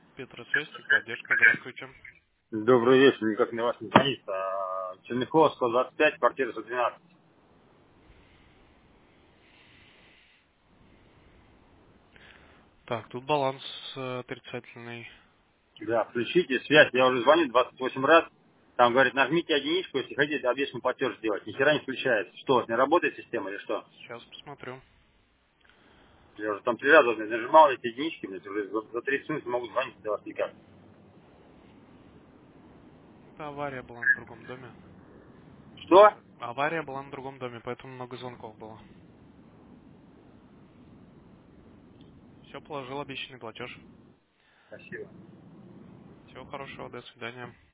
Петросвязь, поддержка, здравствуйте. Добрый вечер, никак на вас не звонит. Черняхова, 125, квартира 112. Так, тут баланс отрицательный. Да, включите связь, я уже звоню 28 раз. Там говорит, нажмите единичку, если хотите обещанный платеж сделать. Ни хера не включается. Что, не работает система или что? Сейчас посмотрю. Я уже там 3 раза нажимал эти единички, блядь, уже за 30 минут не могу звонить до вас никак. Это авария была на другом доме. Что? Авария была на другом доме, поэтому много звонков было. Все, положил обещанный платеж. Спасибо. Всего хорошего, до свидания.